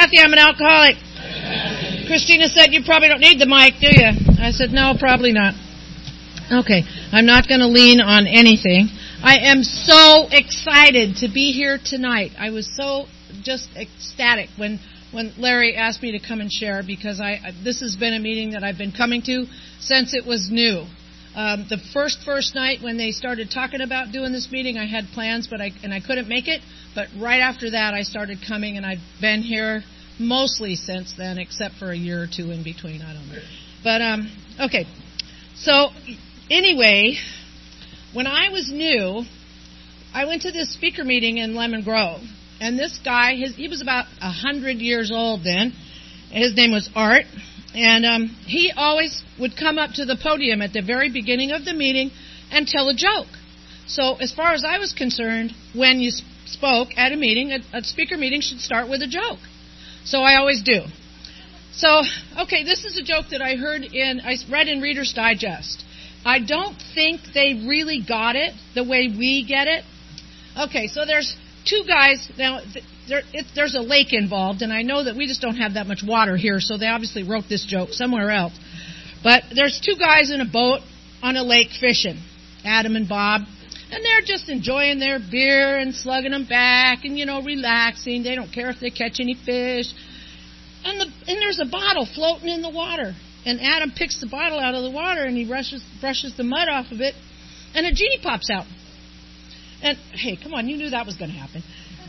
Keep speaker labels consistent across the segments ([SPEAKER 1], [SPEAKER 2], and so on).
[SPEAKER 1] Kathy, I'm an alcoholic. Christina said, you probably don't need the mic, do you? I said, no, probably not. Okay, I'm not going to lean on anything. I am so excited to be here tonight. I was so just ecstatic when Larry asked me to come and share, because this has been a meeting that I've been coming to since it was new. The first night when they started talking about doing this meeting, I had plans, but I couldn't make it. But right after that, I started coming, and I've been here mostly since then, except for a year or two in between. I don't know. But okay. So anyway, when I was new, I went to this speaker meeting in Lemon Grove, and this guy, he was about 100 years old then. His name was Art. And he always would come up to the podium at the very beginning of the meeting and tell a joke. So as far as I was concerned, when you spoke at a meeting, a speaker meeting should start with a joke. So I always do. So, okay, this is a joke that I read in Reader's Digest. I don't think they really got it the way we get it. Okay, so there's two guys. Now, there's a lake involved, and I know that we just don't have that much water here, so they obviously wrote this joke somewhere else. But there's two guys in a boat on a lake fishing, Adam and Bob, and they're just enjoying their beer and slugging them back and, relaxing. They don't care if they catch any fish. And there's a bottle floating in the water, and Adam picks the bottle out of the water, and he brushes the mud off of it, and a genie pops out. And, hey, come on, you knew that was going to happen.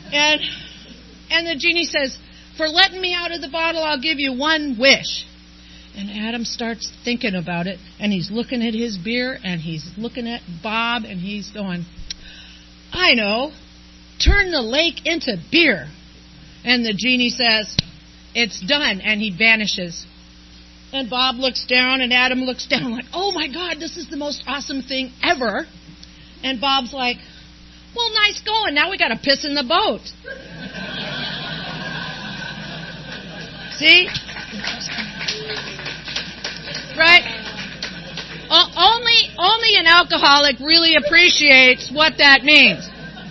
[SPEAKER 1] And the genie says, for letting me out of the bottle, I'll give you one wish. And Adam starts thinking about it, and he's looking at his beer, and he's looking at Bob, and he's going, I know, turn the lake into beer. And the genie says, it's done, and he vanishes. And Bob looks down, and Adam looks down like, oh my God, this is the most awesome thing ever. And Bob's like, well, nice going. Now we got to piss in the boat. See? Right? Only an alcoholic really appreciates what that means.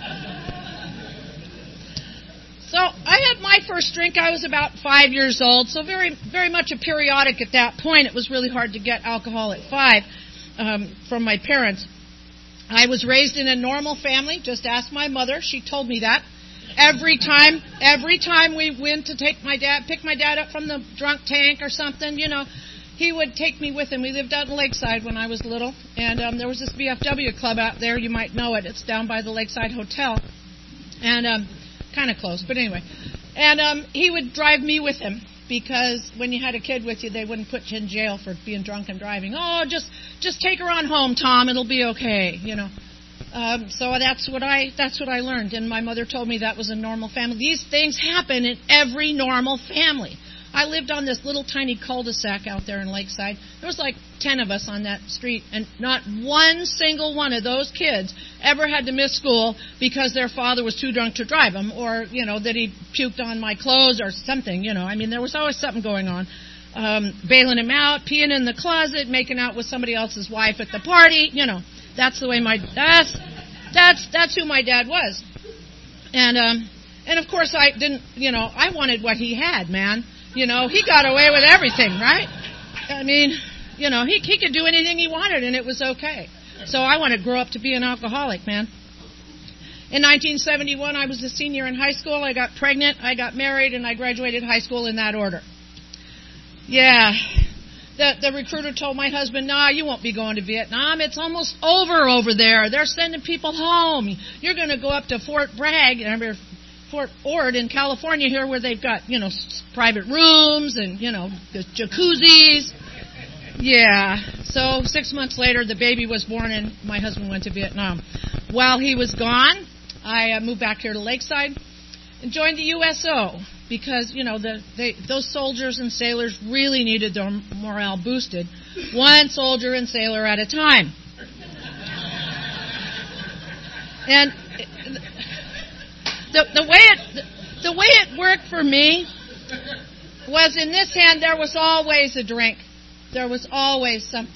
[SPEAKER 1] So I had my first drink. I was about 5 years old, so very, very much a periodic at that point. It was really hard to get alcohol at 5 from my parents. I was raised in a normal family. Just ask my mother. She told me that. Every time we went to pick my dad up from the drunk tank or something, he would take me with him. We lived out in Lakeside when I was little, and there was this VFW club out there. You might know it. It's down by the Lakeside Hotel, and kind of close, but anyway. And he would drive me with him, because when you had a kid with you, they wouldn't put you in jail for being drunk and driving. Oh, just take her on home, Tom. It'll be okay, So that's what I learned, and my mother told me that was a normal family. These things happen in every normal family. I lived on this little tiny cul-de-sac out there in Lakeside. There was like 10 of us on that street, and not one single one of those kids ever had to miss school because their father was too drunk to drive them, or, that he puked on my clothes or something, there was always something going on. Bailing him out, peeing in the closet, making out with somebody else's wife at the party, That's the way that's who my dad was. And of course I didn't, I wanted what he had, man. He got away with everything, right? I mean, he could do anything he wanted, and it was okay. So I wanted to grow up to be an alcoholic, man. In 1971, I was a senior in high school. I got pregnant, I got married, and I graduated high school in that order. Yeah. The recruiter told my husband, nah, you won't be going to Vietnam. It's almost over there. They're sending people home. You're going to go up to Fort Ord in California here, where they've got, private rooms and, the jacuzzis. Yeah. So 6 months later, the baby was born, and my husband went to Vietnam. While he was gone, I moved back here to Lakeside and joined the USO. Because, those soldiers and sailors really needed their morale boosted. One soldier and sailor at a time. And the way it worked for me was, in this hand there was always a drink. There was always something.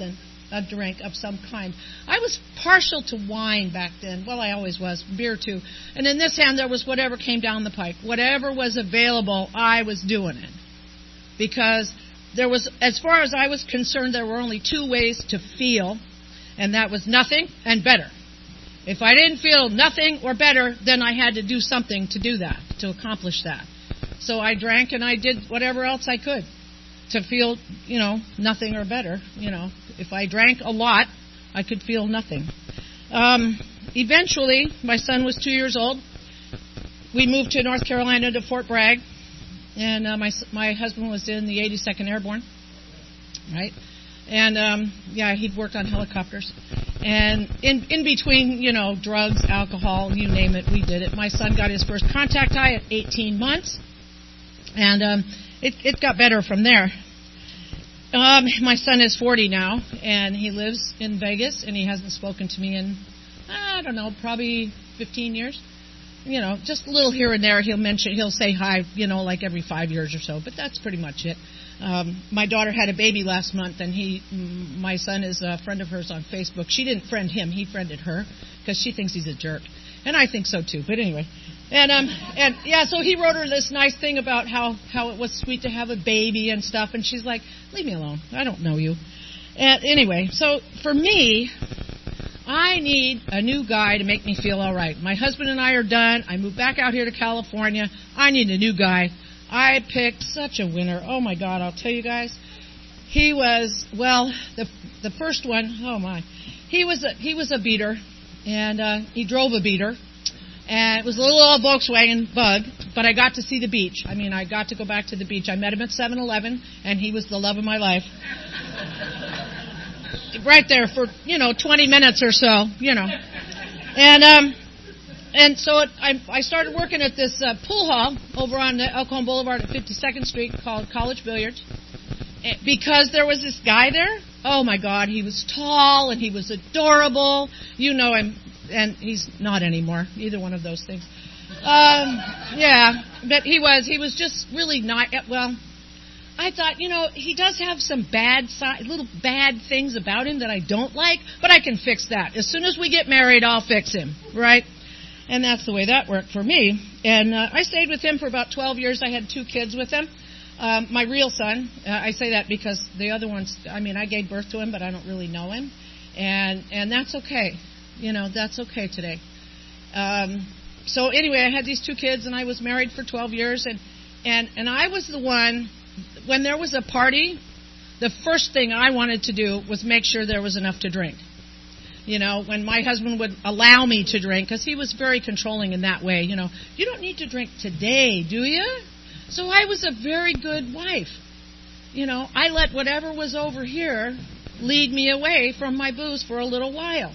[SPEAKER 1] a drink of some kind. I was partial to wine back then. Well, I always was. Beer, too. And in this hand, there was whatever came down the pike. Whatever was available, I was doing it. Because there was, as far as I was concerned, there were only two ways to feel, and that was nothing and better. If I didn't feel nothing or better, then I had to do something to do that, to accomplish that. So I drank and I did whatever else I could to feel, nothing or better. If I drank a lot, I could feel nothing. Eventually, my son was 2 years old. We moved to North Carolina to Fort Bragg, and my husband was in the 82nd Airborne, right? And he'd worked on helicopters. And in between, drugs, alcohol, you name it, we did it. My son got his first contact high at 18 months, and it got better from there. My son is 40 now, and he lives in Vegas, and he hasn't spoken to me in, probably 15 years. Just a little here and there. He'll say hi, like every 5 years or so, but that's pretty much it. My daughter had a baby last month, and my son is a friend of hers on Facebook. She didn't friend him; he friended her because she thinks he's a jerk, and I think so too. But anyway, so he wrote her this nice thing about how it was sweet to have a baby and stuff, and she's like, "Leave me alone. I don't know you." And anyway, so for me, I need a new guy to make me feel all right. My husband and I are done. I moved back out here to California. I need a new guy. I picked such a winner. Oh, my God, I'll tell you guys. He was, the first one, oh, my. He was a beater, and he drove a beater. And it was a little old Volkswagen Bug, but I got to see the beach. I got to go back to the beach. I met him at 7-Eleven, and he was the love of my life. Right there for, 20 minutes or so, And so I started working at this pool hall over on El Cajon Boulevard at 52nd Street called College Billiards. Because there was this guy there. Oh, my God, he was tall and he was adorable. You know him, and he's not anymore, either one of those things. But he was just really not, I thought, he does have some little bad things about him that I don't like, but I can fix that. As soon as we get married, I'll fix him, right? And that's the way that worked for me. And I stayed with him for about 12 years. I had 2 kids with him. My real son, I say that because the other ones, I gave birth to him, but I don't really know him. And that's okay. That's okay today. So anyway, I had these 2 kids, and I was married for 12 years. And I was the one, when there was a party, the first thing I wanted to do was make sure there was enough to drink. When my husband would allow me to drink, because he was very controlling in that way, you don't need to drink today, do you? So I was a very good wife. I let whatever was over here lead me away from my booze for a little while.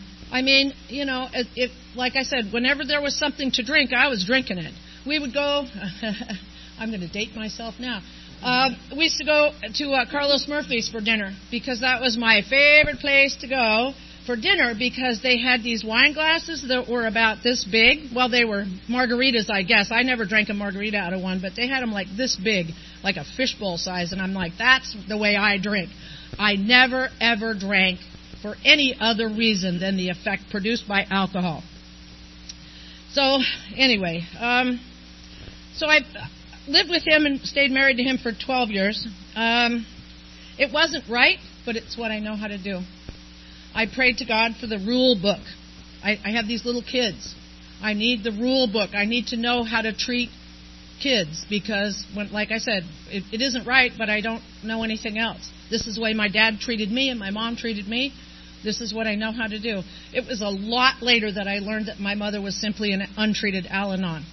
[SPEAKER 1] If, like I said, whenever there was something to drink, I was drinking it. We would go, I'm going to date myself now. We used to go to Carlos Murphy's for dinner because that was my favorite place to go for dinner because they had these wine glasses that were about this big. Well, they were margaritas, I guess. I never drank a margarita out of one, but they had them like this big, like a fishbowl size, and I'm like, that's the way I drink. I never, ever drank for any other reason than the effect produced by alcohol. So, anyway, so I lived with him and stayed married to him for 12 years. It wasn't right, but it's what I know how to do. I prayed to God for the rule book. I have these little kids. I need the rule book. I need to know how to treat kids because, like I said, it isn't right, but I don't know anything else. This is the way my dad treated me and my mom treated me. This is what I know how to do. It was a lot later that I learned that my mother was simply an untreated Al-Anon.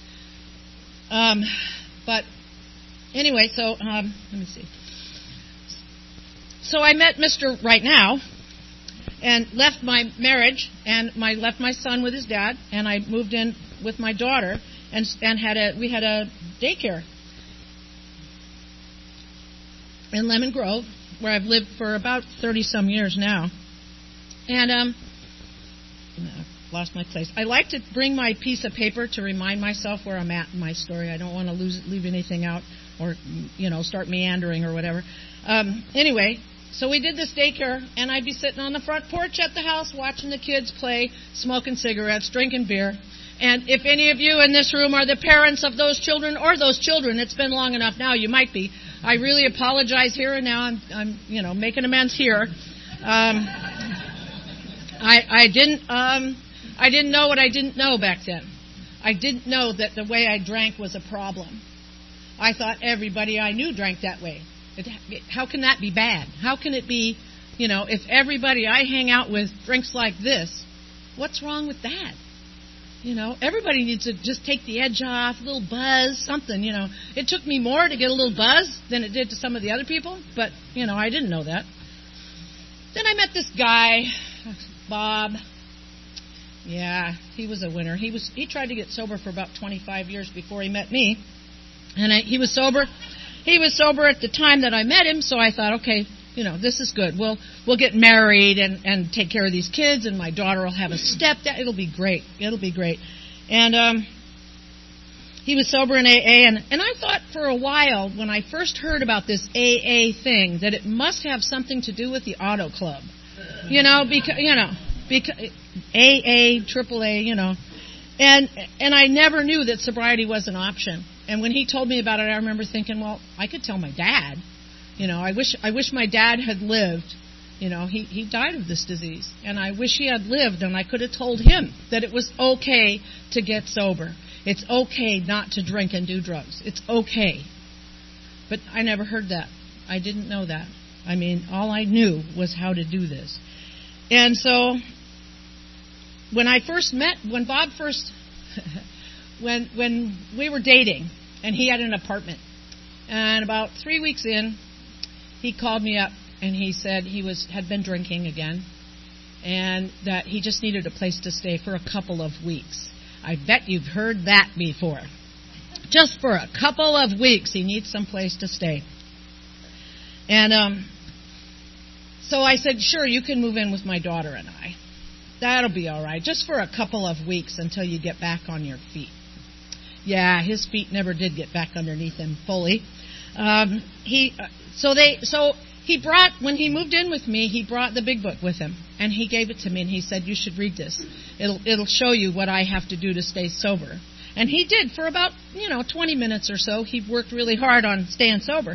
[SPEAKER 1] But anyway, so let me see. So I met Mr. Right Now and left my marriage and left my son with his dad, and I moved in with my daughter and we had a daycare in Lemon Grove where I've lived for about 30-some years now. And I've lost my place. I like to bring my piece of paper to remind myself where I'm at in my story. I don't want to leave anything out or, start meandering or whatever. Anyway, So we did this daycare, and I'd be sitting on the front porch at the house watching the kids play, smoking cigarettes, drinking beer. And if any of you in this room are the parents of those children or those children, it's been long enough now, you might be. I really apologize here and now. I'm making amends here. I didn't know what I didn't know back then. I didn't know that the way I drank was a problem. I thought everybody I knew drank that way. How can that be bad? How can it be, if everybody I hang out with drinks like this, what's wrong with that? Everybody needs to just take the edge off, a little buzz, something, It took me more to get a little buzz than it did to some of the other people, but, I didn't know that. Then I met this guy, Bob. Yeah, he was a winner. He tried to get sober for about 25 years before he met me, and he was sober. He was sober at the time that I met him, so I thought, okay, this is good. We'll get married and take care of these kids, and my daughter will have a stepdad. It'll be great. It'll be great. And he was sober in AA, and I thought for a while when I first heard about this AA thing that it must have something to do with the auto club, because AA, AAA, and I never knew that sobriety was an option. And when he told me about it, I remember thinking, well, I could tell my dad. I wish my dad had lived. He died of this disease, and I wish he had lived, and I could have told him that it was okay to get sober. It's okay not to drink and do drugs. It's okay. But I never heard that. I didn't know that. All I knew was how to do this. And so when Bob first, when we were dating, and he had an apartment, and about 3 weeks in, he called me up, and he said he had been drinking again, and that he just needed a place to stay for a couple of weeks. I bet you've heard that before. Just for a couple of weeks, he needs some place to stay. And so I said, sure, you can move in with my daughter and I. That'll be all right, just for a couple of weeks until you get back on your feet. Yeah, his feet never did get back underneath him fully. When he moved in with me, he brought the big book with him, and he gave it to me, and he said, you should read this. It'll show you what I have to do to stay sober. And he did for about, 20 minutes or so. He worked really hard on staying sober.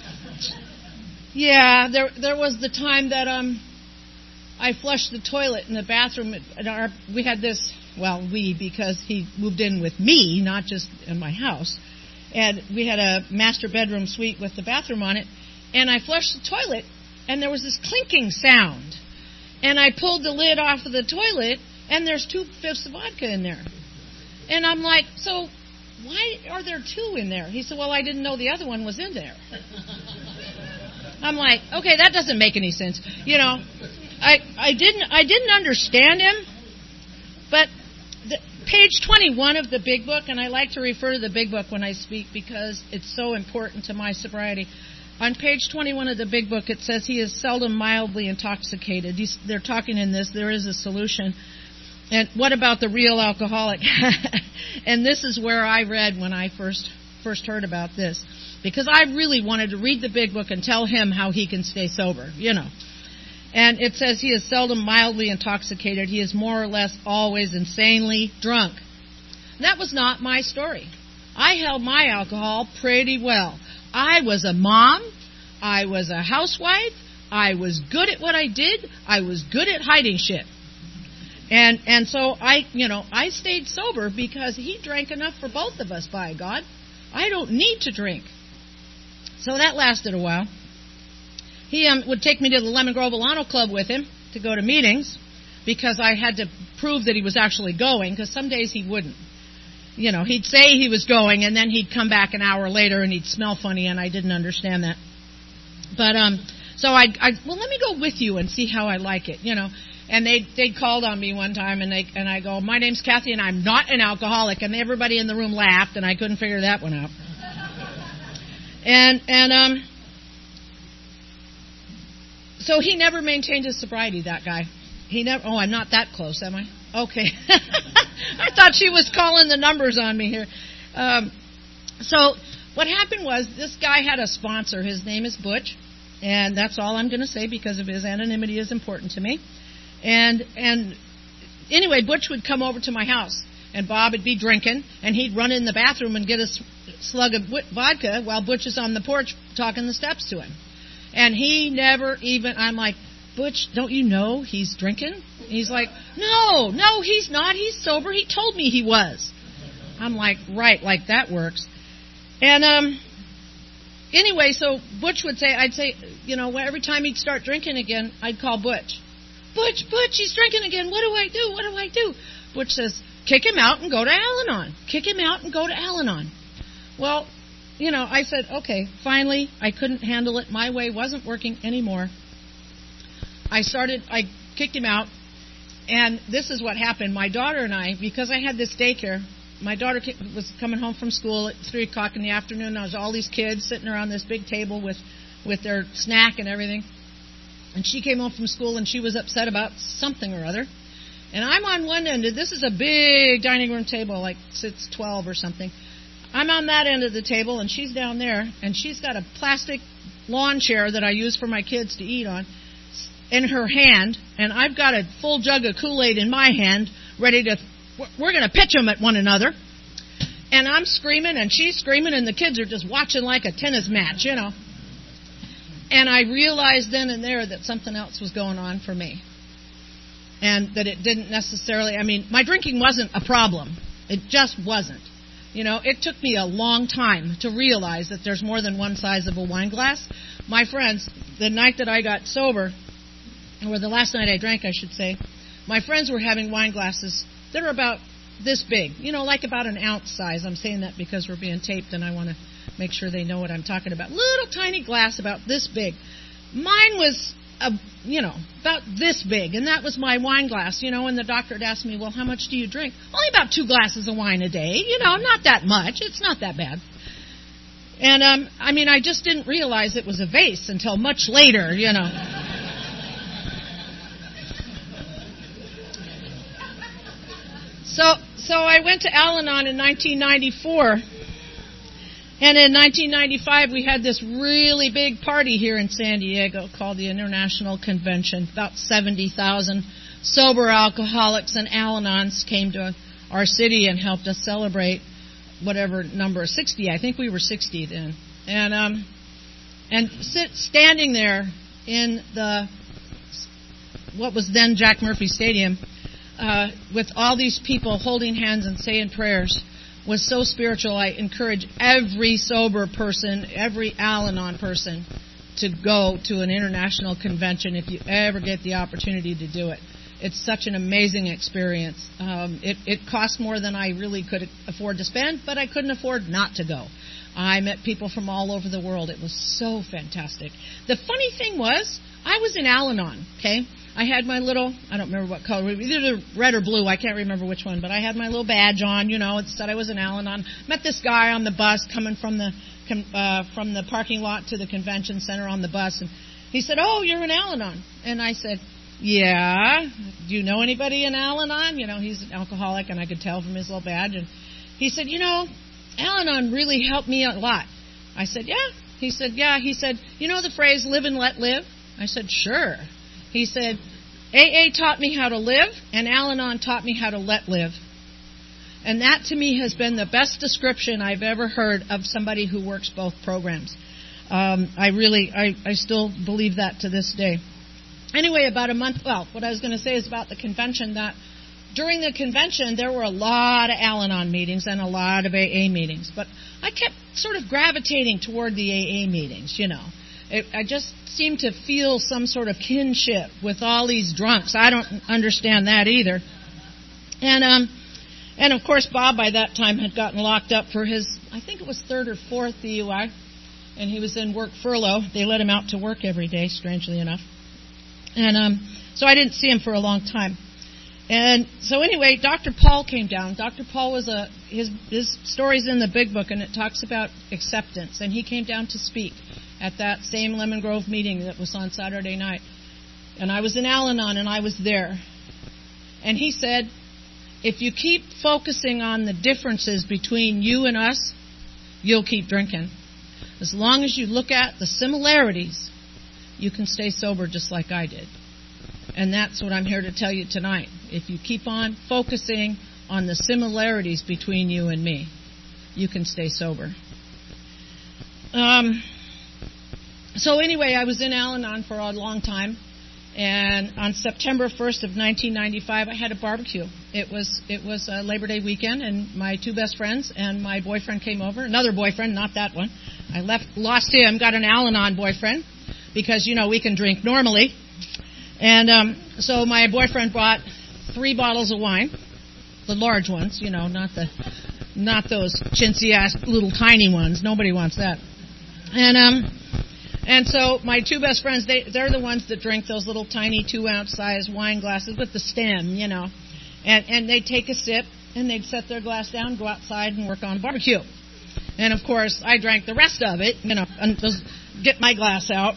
[SPEAKER 1] Yeah, there was the time that I flushed the toilet in the bathroom. We had this, because he moved in with me, not just in my house. And we had a master bedroom suite with the bathroom on it. And I flushed the toilet, and there was this clinking sound. And I pulled the lid off of the toilet, and there's 2/5 of vodka in there. And I'm like, so why are there 2 in there? He said, well, I didn't know the other one was in there. I'm like, okay, that doesn't make any sense. I didn't understand him, but page 21 of the big book, and I like to refer to the big book when I speak because it's so important to my sobriety. On page 21 of the big book, it says he is seldom mildly intoxicated. They're talking in this, there is a solution. And what about the real alcoholic? And this is where I read when I first heard about this. Because I really wanted to read the big book and tell him how he can stay sober, And it says he is seldom mildly intoxicated. He is more or less always insanely drunk. That was not my story. I held my alcohol pretty well. I was a mom. I was a housewife. I was good at what I did. I was good at hiding shit. And so I stayed sober because he drank enough for both of us, by God. I don't need to drink. So that lasted a while. He would take me to the Lemon Grove Alano Club with him to go to meetings because I had to prove that he was actually going, because some days he wouldn't. He'd say he was going, and then he'd come back an hour later and he'd smell funny, and I didn't understand that. But so let me go with you and see how I like it, And they called on me one time, and I go, my name's Kathy, and I'm not an alcoholic, and everybody in the room laughed, and I couldn't figure that one out. So he never maintained his sobriety, that guy. He never. Oh, I'm not that close, am I? Okay. I thought she was calling the numbers on me here. So what happened was this guy had a sponsor. His name is Butch. And that's all I'm going to say because of his anonymity is important to me. And anyway, Butch would come over to my house, and Bob would be drinking, and he'd run in the bathroom and get a slug of vodka while Butch is on the porch talking the steps to him. And he never even, I'm like, Butch, don't you know he's drinking? He's like, no, he's not. He's sober. He told me he was. I'm like, right, like that works. And anyway, so Butch would say, I'd say, every time he'd start drinking again, I'd call Butch. Butch, he's drinking again. What do I do? Butch says, kick him out and go to Al-Anon. Kick him out and go to Al-Anon. Well, I said, okay, finally, I couldn't handle it. My way wasn't working anymore. I kicked him out, and this is what happened. My daughter and I, because I had this daycare, my daughter was coming home from school at 3 o'clock in the afternoon. There was all these kids sitting around this big table with their snack and everything. And she came home from school, and she was upset about something or other. And I'm on one end. This is a big dining room table, like sits 12 or something. I'm on that end of the table, and she's down there, and she's got a plastic lawn chair that I use for my kids to eat on in her hand, and I've got a full jug of Kool-Aid in my hand, ready to, we're going to pitch them at one another. And I'm screaming, and she's screaming, and the kids are just watching like a tennis match, And I realized then and there that something else was going on for me. And that it didn't necessarily, my drinking wasn't a problem. It just wasn't. It took me a long time to realize that there's more than one size of a wine glass. My friends, the night that I got sober, or the last night I drank, I should say, my friends were having wine glasses that are about this big, like about an ounce size. I'm saying that because we're being taped and I want to make sure they know what I'm talking about. Little tiny glass about this big. Mine was, about this big, and that was my wine glass, and the doctor had asked me, well, how much do you drink? Only about 2 glasses of wine a day, not that much. It's not that bad. And, I just didn't realize it was a vase until much later, So I went to Al-Anon in 1994, and in 1995 we had this really big party here in San Diego called the International Convention. About 70,000 sober alcoholics and Al-Anons came to our city and helped us celebrate whatever number, 60. I think we were 60 then. And standing there in what was then Jack Murphy Stadium, with all these people holding hands and saying prayers was so spiritual. I encourage every sober person, every Al-Anon person to go to an international convention if you ever get the opportunity to do it. It's such an amazing experience. It cost more than I really could afford to spend, but I couldn't afford not to go. I met people from all over the world. It was so fantastic. The funny thing was, I was in Al-Anon, okay? I had my little, I don't remember what color, either red or blue, I can't remember which one, but I had my little badge on, it said I was in Al-Anon. Met this guy on the bus coming from the parking lot to the convention center on the bus, and he said, oh, you're in Al-Anon. And I said, yeah, do you know anybody in Al-Anon? He's an alcoholic, and I could tell from his little badge. And he said, Al-Anon really helped me a lot. I said, yeah. He said, yeah. He said, you know the phrase, live and let live? I said, sure. He said, AA taught me how to live, and Al-Anon taught me how to let live. And that, to me, has been the best description I've ever heard of somebody who works both programs. I still believe that to this day. Anyway, about a month, what I was going to say is about the convention, that during the convention, there were a lot of Al-Anon meetings and a lot of AA meetings. But I kept sort of gravitating toward the AA meetings, I just seemed to feel some sort of kinship with all these drunks. I don't understand that either. And of course, Bob by that time had gotten locked up for his, I think it was 3rd or 4th DUI, and he was in work furlough. They let him out to work every day, strangely enough. And so I didn't see him for a long time. And so anyway, Dr. Paul came down. Dr. Paul was his story's in the big book, and it talks about acceptance. And he came down to speak at that same Lemon Grove meeting that was on Saturday night. And I was in Al-Anon, and I was there. And he said, if you keep focusing on the differences between you and us, you'll keep drinking. As long as you look at the similarities, you can stay sober just like I did. And that's what I'm here to tell you tonight. If you keep on focusing on the similarities between you and me, you can stay sober. So anyway, I was in Al-Anon for a long time. And on September 1st of 1995, I had a barbecue. It was a Labor Day weekend, and my two best friends and my boyfriend came over. Another boyfriend, not that one. I lost him, got an Al-Anon boyfriend, because, we can drink normally. And so my boyfriend brought 3 bottles of wine, the large ones, not those chintzy-ass little tiny ones. Nobody wants that. And so my two best friends, they're the ones that drink those little tiny 2-ounce size wine glasses with the stem, And they'd take a sip, and they'd set their glass down, go outside, and work on barbecue. And, of course, I drank the rest of it, and just get my glass out,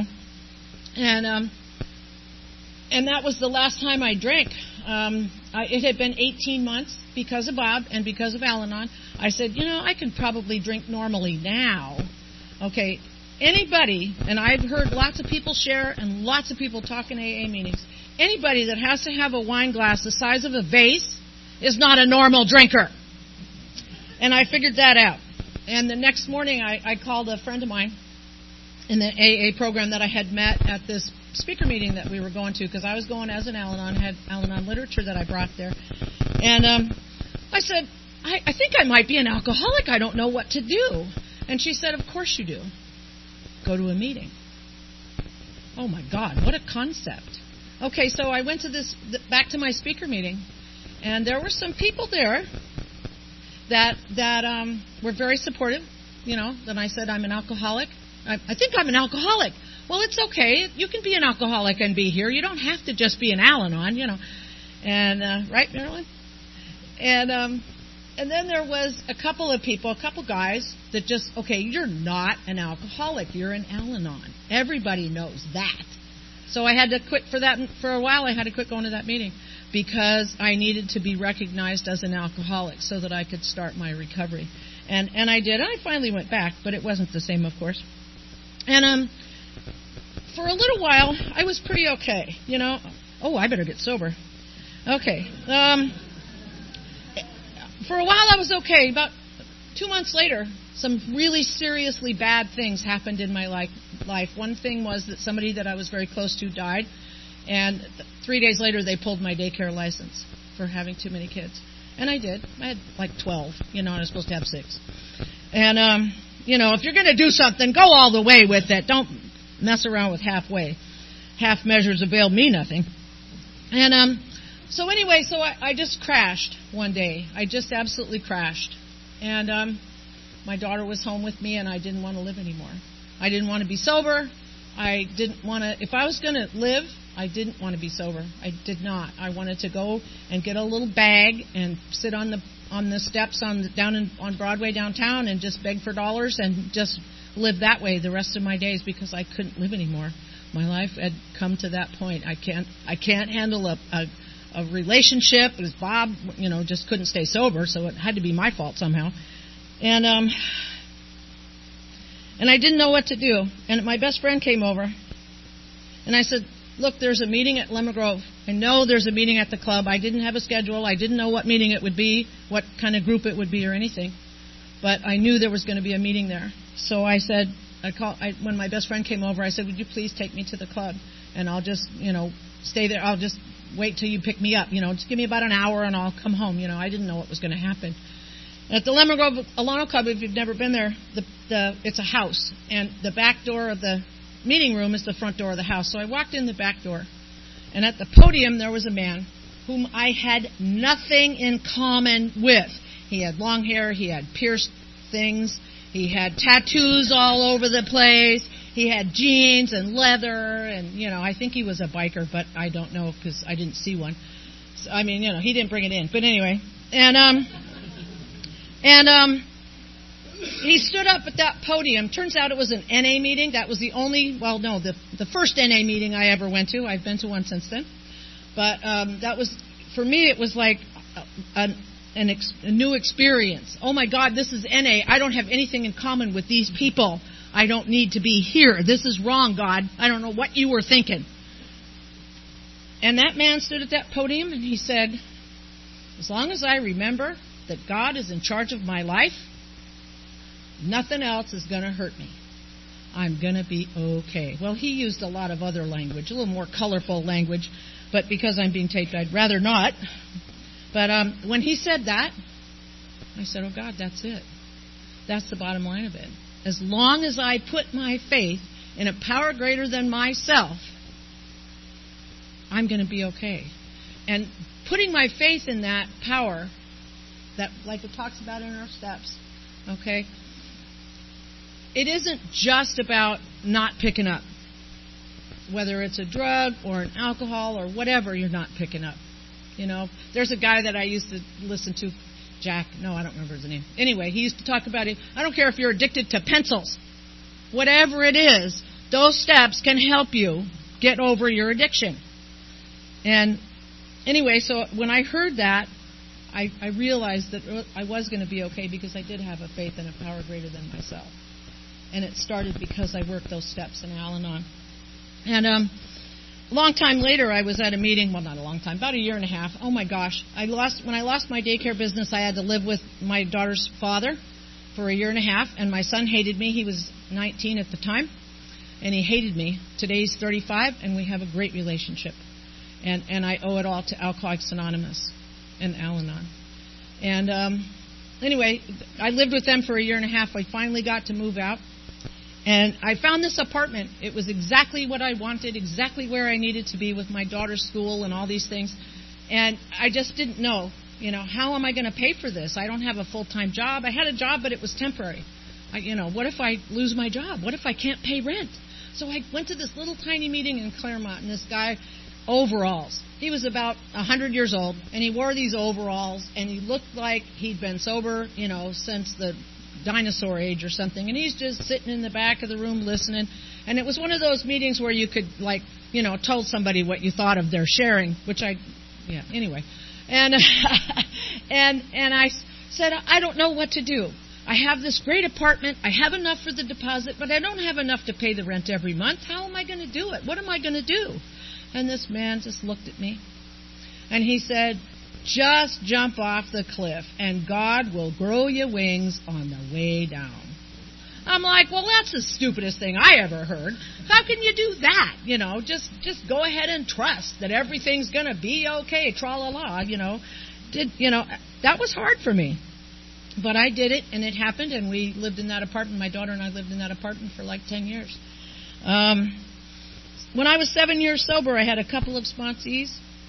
[SPEAKER 1] And that was the last time I drank. It had been 18 months because of Bob and because of Al-Anon. I said, I can probably drink normally now. Okay. Anybody, and I've heard lots of people share and lots of people talk in AA meetings, anybody that has to have a wine glass the size of a vase is not a normal drinker. And I figured that out. And the next morning I called a friend of mine in the AA program that I had met at this speaker meeting that we were going to, because I was going as an Al-Anon, had Al-Anon literature that I brought there. And I said, I think I might be an alcoholic. I don't know what to do. And she said, of course you do. Go to a meeting. Oh my God, what a concept. Okay, so I went to back to my speaker meeting, and there were some people there that were very supportive. Then I said, I'm an alcoholic. I think I'm an alcoholic. Well, it's okay. You can be an alcoholic and be here. You don't have to just be an Al-Anon, And right, Marilyn? And then there was a couple guys that just, okay, you're not an alcoholic. You're an Al-Anon. Everybody knows that. So I had to quit for a while. I had to quit going to that meeting because I needed to be recognized as an alcoholic so that I could start my recovery. And I did. I finally went back, but it wasn't the same, of course. And for a little while, I was pretty okay. Oh, I better get sober. Okay. For a while I was okay. About 2 months later, some really seriously bad things happened in my life. One thing was that somebody that I was very close to died, and 3 days later they pulled my daycare license for having too many kids. And I did. I had like 12, and I was supposed to have 6. And, if you're going to do something, go all the way with it. Don't mess around with halfway. Half measures avail me nothing. And, so anyway, I just crashed one day. I just absolutely crashed. And my daughter was home with me, and I didn't want to live anymore. I didn't want to be sober. I didn't want to, if I was going to live, I didn't want to be sober. I did not. I wanted to go and get a little bag and sit on the steps on Broadway downtown and just beg for dollars and just live that way the rest of my days because I couldn't live anymore. My life had come to that point. I can't handle a relationship. It was Bob, just couldn't stay sober, so it had to be my fault somehow. And I didn't know what to do. And my best friend came over, and I said, look, there's a meeting at Lemon Grove. I know there's a meeting at the club. I didn't have a schedule. I didn't know what meeting it would be, what kind of group it would be or anything. But I knew there was going to be a meeting there. So I said, when my best friend came over, I said, would you please take me to the club? And I'll just, stay there. I'll just wait till you pick me up. Just give me about an hour and I'll come home. I didn't know what was going to happen. At the Lemon Grove Alano Club, if you've never been there, it's a house. And the back door of the meeting room is the front door of the house. So I walked in the back door. And at the podium, there was a man whom I had nothing in common with. He had long hair. He had pierced things. He had tattoos all over the place. He had jeans and leather, and, I think he was a biker, but I don't know because I didn't see one. So, he didn't bring it in. But anyway, and he stood up at that podium. Turns out it was an NA meeting. That was the first NA meeting I ever went to. I've been to one since then. But that was, for me, it was like a new experience. Oh, my God, this is NA. I don't have anything in common with these people. I don't need to be here. This is wrong, God. I don't know what you were thinking. And that man stood at that podium and he said, as long as I remember that God is in charge of my life, nothing else is going to hurt me. I'm going to be okay. Well, he used a lot of other language, a little more colorful language, but because I'm being taped, I'd rather not. But when he said that, I said, oh, God, that's it. That's the bottom line of it. As long as I put my faith in a power greater than myself, I'm going to be okay. And putting my faith in that power, that like it talks about in our steps, okay, it isn't just about not picking up. Whether it's a drug or an alcohol or whatever you're not picking up. You know, there's a guy that I used to listen to, Jack. No, I don't remember his name. Anyway, he used to talk about it. I don't care if you're addicted to pencils. Whatever it is, those steps can help you get over your addiction. And anyway, so when I heard that, I realized that I was going to be okay because I did have a faith in a power greater than myself. And it started because I worked those steps in Al-Anon. And a long time later, I was at a meeting. Well, not a long time, about a year and a half. Oh my gosh! When I lost my daycare business, I had to live with my daughter's father for a year and a half, and my son hated me. He was 19 at the time, and he hated me. Today he's 35, and we have a great relationship. And I owe it all to Alcoholics Anonymous and Al-Anon. And anyway, I lived with them for a year and a half. I finally got to move out. And I found this apartment. It was exactly what I wanted, exactly where I needed to be with my daughter's school and all these things. And I just didn't know, how am I going to pay for this? I don't have a full-time job. I had a job, but it was temporary. What if I lose my job? What if I can't pay rent? So I went to this little tiny meeting in Claremont, and this guy, overalls. He was about 100 years old, and he wore these overalls, and he looked like he'd been sober, since the dinosaur age or something, and he's just sitting in the back of the room listening. And it was one of those meetings where you could, tell somebody what you thought of their sharing, anyway. And and I said, I don't know what to do. I have this great apartment. I have enough for the deposit, but I don't have enough to pay the rent every month. How am I going to do it? What am I going to do? And this man just looked at me, and he said, just jump off the cliff, and God will grow you wings on the way down. I'm like, well, that's the stupidest thing I ever heard. How can you do that? Just go ahead and trust that everything's going to be okay, tra-la-la, That was hard for me. But I did it, and it happened, and we lived in that apartment. My daughter and I lived in that apartment for like 10 years. When I was 7 years sober, I had a couple of sponsees.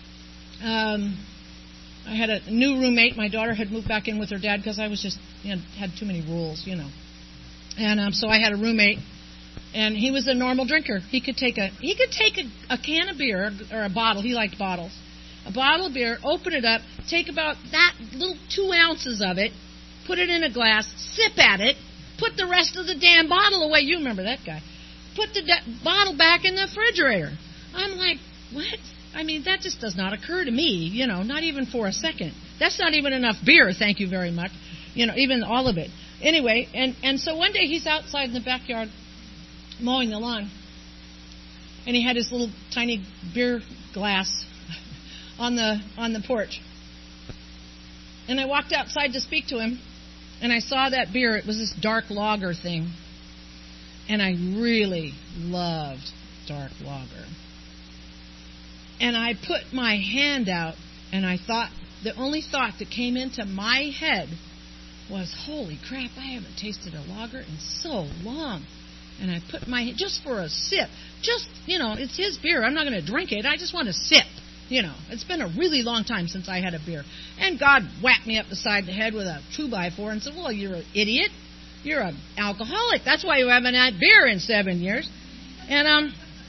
[SPEAKER 1] I had a new roommate. My daughter had moved back in with her dad because I was just had too many rules, And so I had a roommate, and he was a normal drinker. He could take a can of beer or a bottle. He liked bottles. A bottle of beer, open it up, take about that little 2 ounces of it, put it in a glass, sip at it, put the rest of the damn bottle away. You remember that guy. Put the bottle back in the refrigerator. I'm like, what? I mean, that just does not occur to me, not even for a second. That's not even enough beer, thank you very much, even all of it. Anyway, and so one day he's outside in the backyard mowing the lawn, and he had his little tiny beer glass on the porch. And I walked outside to speak to him, and I saw that beer. It was this dark lager thing, and I really loved dark lager. And I put my hand out, and I thought, the only thought that came into my head was, holy crap, I haven't tasted a lager in so long. And I put my hand, just for a sip, it's his beer. I'm not going to drink it. I just want to sip. It's been a really long time since I had a beer. And God whacked me up the side of the head with a 2x4 and said, well, you're an idiot. You're an alcoholic. That's why you haven't had beer in 7 years. And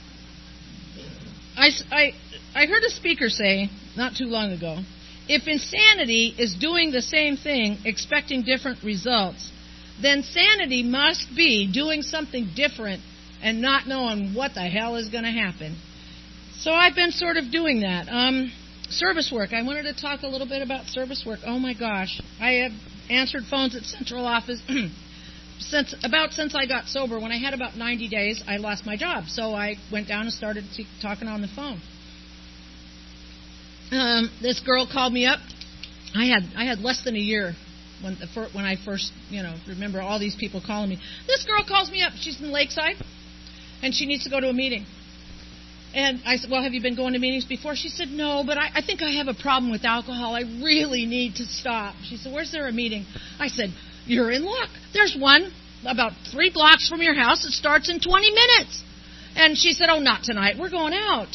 [SPEAKER 1] I heard a speaker say not too long ago, if insanity is doing the same thing, expecting different results, then sanity must be doing something different and not knowing what the hell is going to happen. So I've been sort of doing that. Service work. I wanted to talk a little bit about service work. Oh my gosh. I have answered phones at central office since I got sober, when I had about 90 days, I lost my job. So I went down and started talking on the phone. This girl called me up. I had less than a year when I first, remember all these people calling me. This girl calls me up. She's in Lakeside, and she needs to go to a meeting. And I said, well, have you been going to meetings before? She said, no, but I think I have a problem with alcohol. I really need to stop. She said, where's there a meeting? I said, you're in luck. There's one about 3 blocks from your house. It starts in 20 minutes. And she said, oh, not tonight. We're going out.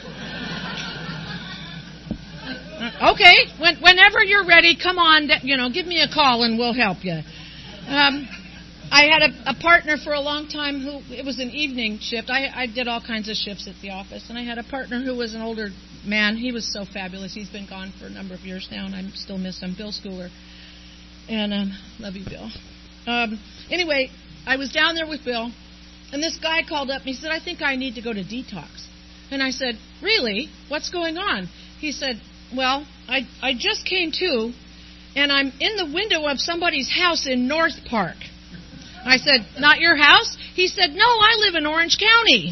[SPEAKER 1] Okay, whenever you're ready, come on, give me a call and we'll help you. I had a partner for a long time it was an evening shift. I did all kinds of shifts at the office, and I had a partner who was an older man. He was so fabulous. He's been gone for a number of years now, and I still miss him, Bill Schooler. And love you, Bill. Anyway, I was down there with Bill, and this guy called up, and he said, I think I need to go to detox. And I said, really? What's going on? He said, well, I just came to, and I'm in the window of somebody's house in North Park. I said, not your house? He said, no, I live in Orange County.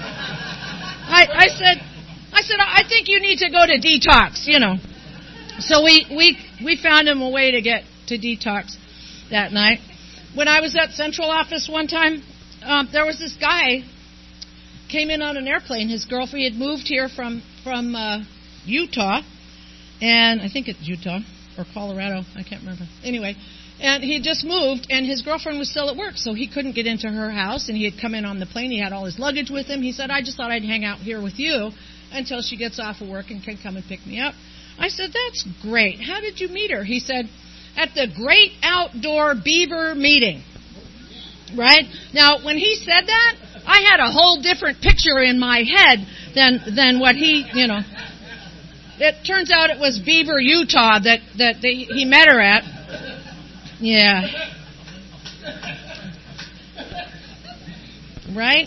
[SPEAKER 1] I said, I think you need to go to detox, So we found him a way to get to detox that night. When I was at Central Office one time, there was this guy came in on an airplane. His girlfriend had moved here from Utah, and I think it's Utah or Colorado. I can't remember. Anyway. And he had just moved, and his girlfriend was still at work, so he couldn't get into her house, and he had come in on the plane. He had all his luggage with him. He said, I just thought I'd hang out here with you until she gets off of work and can come and pick me up. I said, that's great. How did you meet her? He said, at the Great Outdoor Beaver Meeting. Right? Now, when he said that, I had a whole different picture in my head than what he, It turns out it was Beaver, Utah that he met her at. Yeah. Right?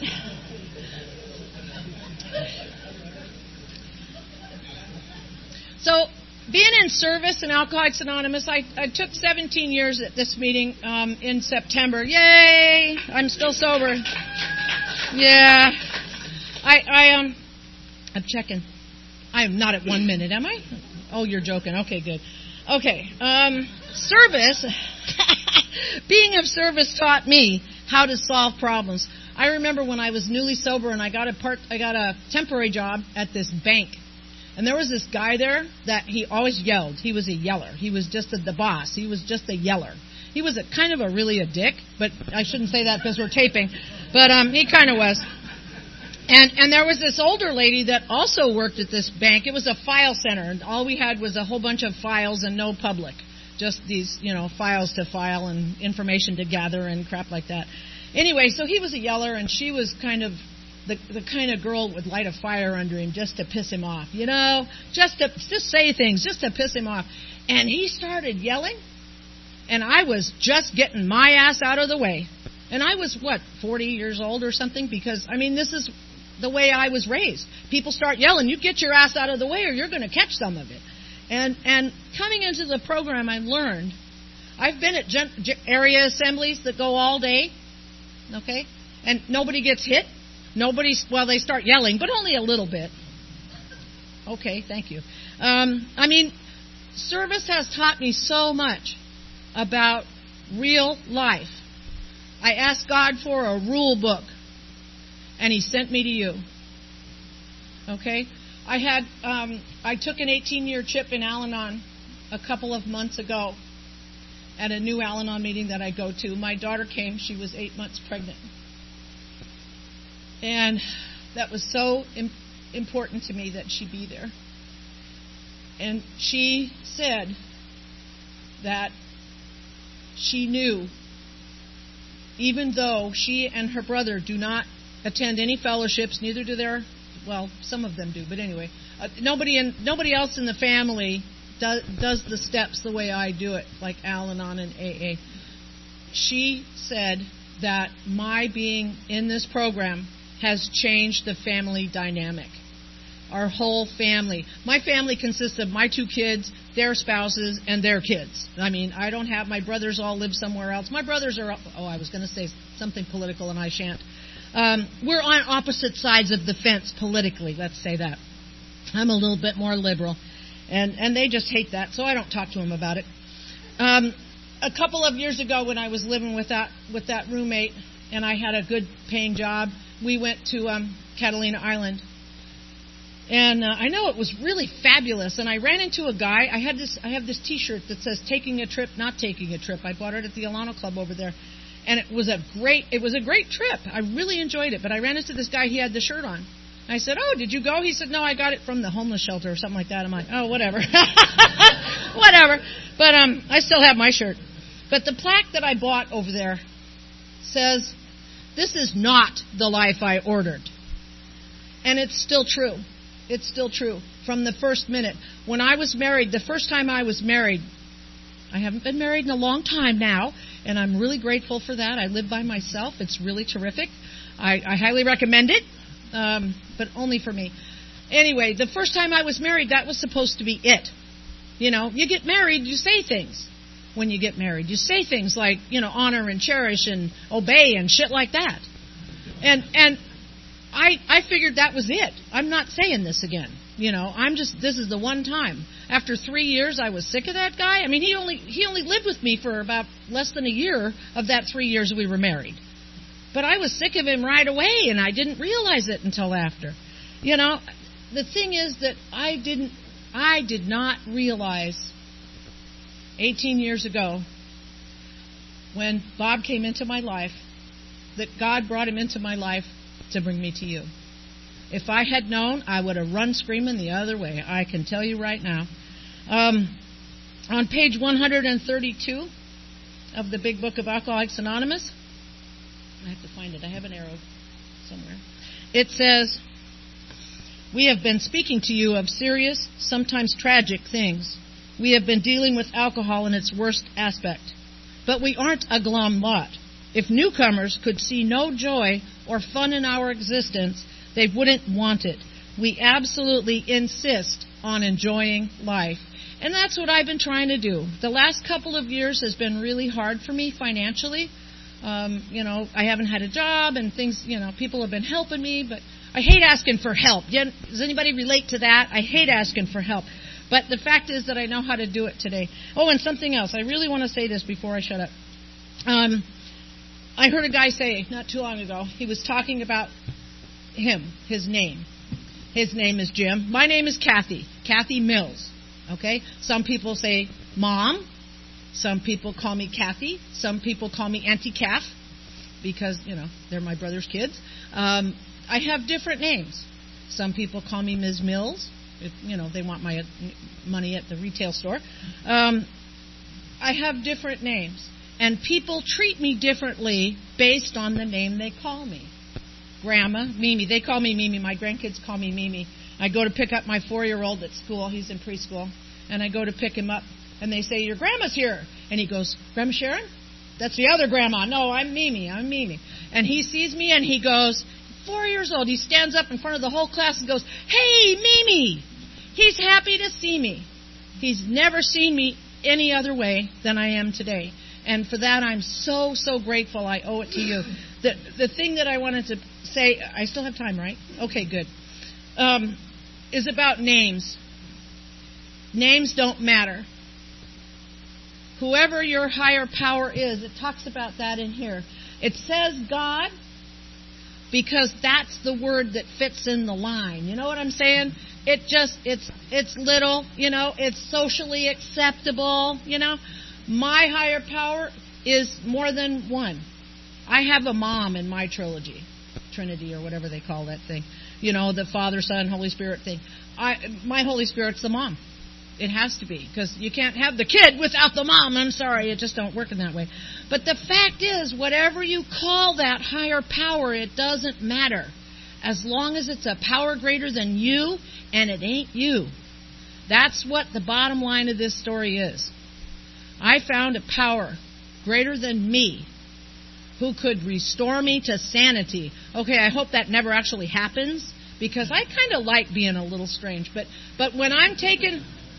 [SPEAKER 1] So, being in service in Alcoholics Anonymous, I took 17 years at this meeting in September. Yay! I'm still sober. Yeah. I'm checking. I am not at 1 minute, am I? Oh, you're joking. Okay, good. Okay. Service, being of service taught me how to solve problems. I remember when I was newly sober and I got a temporary job at this bank. And there was this guy there that he always yelled. He was a yeller. He was just the boss. He was just a yeller. He was really a dick, but I shouldn't say that because we're taping. But he kind of was. And there was this older lady that also worked at this bank. It was a file center, and all we had was a whole bunch of files and no public. Just these, files to file and information to gather and crap like that. Anyway, so he was a yeller, and she was kind of the kind of girl that would light a fire under him just to piss him off, just say things, just to piss him off. And he started yelling, and I was just getting my ass out of the way. And I was, 40 years old or something? Because, this is the way I was raised. People start yelling, you get your ass out of the way or you're going to catch some of it. And coming into the program, I learned, I've been at area assemblies that go all day, okay? And nobody gets hit. They start yelling, but only a little bit. Okay, thank you. Service has taught me so much about real life. I asked God for a rule book, and He sent me to you. Okay? I took an 18-year trip in Al-Anon a couple of months ago at a new Al-Anon meeting that I go to. My daughter came. She was 8 months pregnant. And that was so important to me that she be there. And she said that she knew, even though she and her brother do not attend any fellowships, neither do some of them do, but anyway, nobody else in the family does the steps the way I do it, like Al-Anon and AA. She said that my being in this program has changed the family dynamic. our whole family. My family consists of my 2 kids, their spouses, and their kids. I mean, I don't have, my brothers all live somewhere else. My brothers are, I was going to say something political and I shan't. We're on opposite sides of the fence politically, let's say that. I'm a little bit more liberal. And they just hate that, so I don't talk to them about it. A couple of years ago when I was living with that roommate and I had a good paying job, we went to Catalina Island. And I know it was really fabulous. And I ran into a guy. I have this T-shirt that says "Taking a Trip, Not Taking a Trip." I bought it at the Alano Club over there, and it was a great trip. I really enjoyed it. But I ran into this guy. He had the shirt on. I said, "Oh, did you go?" He said, "No, I got it from the homeless shelter or something like that." I'm like, "Oh, whatever, whatever." But I still have my shirt. But the plaque that I bought over there says, "This is not the life I ordered," and it's still true. It's still true from the first minute. When I was married, the first time I was married, I haven't been married in a long time now, and I'm really grateful for that. I live by myself. It's really terrific. I highly recommend it, but only for me. Anyway, the first time I was married, that was supposed to be it. You know, you get married, you say things when you get married. You say things like, you know, honor and cherish and obey and shit like that. And I figured that was it. I'm not saying this again. You know, this is the one time. After 3 years, I was sick of that guy. I mean, he only lived with me for about less than a year of that 3 years we were married. But I was sick of him right away, and I didn't realize it until after. You know, the thing is that I did not realize 18 years ago when Bob came into my life that God brought him into my life to bring me to you. If I had known, I would have run screaming the other way. I can tell you right now. On page 132 of the Big Book of Alcoholics Anonymous, I have to find it. I have an arrow somewhere. It says, "We have been speaking to you of serious, sometimes tragic things. We have been dealing with alcohol in its worst aspect. But we aren't a glum lot. If newcomers could see no joy or fun in our existence, they wouldn't want it. We absolutely insist on enjoying life." And that's what I've been trying to do. The last couple of years has been really hard for me financially. You know, I haven't had a job and things, you know, people have been helping me, but I hate asking for help. Does anybody relate to that? I hate asking for help. But the fact is that I know how to do it today. Oh, and something else. I really want to say this before I shut up. I heard a guy say not too long ago, he was talking about his name. His name is Jim. My name is Kathy Mills. Okay? Some people say Mom. Some people call me Kathy. Some people call me Auntie Kath because, you know, they're my brother's kids. I have different names. Some people call me Ms. Mills. If, you know, they want my money at the retail store. I have different names. And people treat me differently based on the name they call me. Grandma, Mimi. They call me Mimi. My grandkids call me Mimi. I go to pick up my 4-year-old at school. He's in preschool. And I go to pick him up. And they say, "Your grandma's here." And he goes, "Grandma Sharon? That's the other grandma." "No, I'm Mimi. And he sees me and he goes, 4 years old. He stands up in front of the whole class and goes, "Hey, Mimi." He's happy to see me. He's never seen me any other way than I am today. And for that, I'm so, so grateful. I owe it to you. The thing that I wanted to say, I still have time, right? Okay, good. Is about names. Names don't matter. Whoever your higher power is, it talks about that in here. It says God because that's the word that fits in the line. You know what I'm saying? It's little, you know, it's socially acceptable, you know. My higher power is more than one. I have a mom in my Trinity or whatever they call that thing. You know, the Father, Son, Holy Spirit thing. My Holy Spirit's the mom. It has to be, because you can't have the kid without the mom. I'm sorry, it just don't work in that way. But the fact is, whatever you call that higher power, it doesn't matter. As long as it's a power greater than you, and it ain't you. That's what the bottom line of this story is. I found a power greater than me who could restore me to sanity. Okay, I hope that never actually happens, because I kind of like being a little strange. But when I'm taking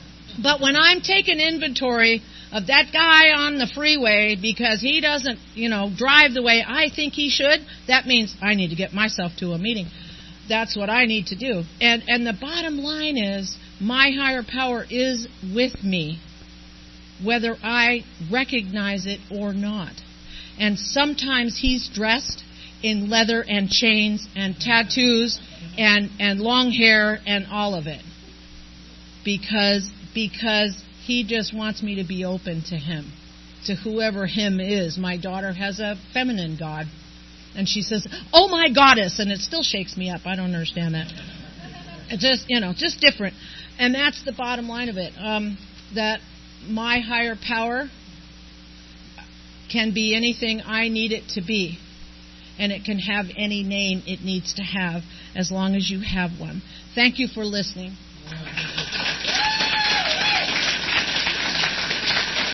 [SPEAKER 1] inventory of that guy on the freeway because he doesn't, drive the way I think he should, that means I need to get myself to a meeting. That's what I need to do. And the bottom line is, my higher power is with me, whether I recognize it or not. And sometimes he's dressed in leather and chains and tattoos and long hair and all of it. Because he just wants me to be open to him, to whoever him is. My daughter has a feminine god, and she says, "Oh, my goddess," and it still shakes me up. I don't understand that. It's just different. And that's the bottom line of it, that my higher power can be anything I need it to be. And it can have any name it needs to have, as long as you have one. Thank you for listening.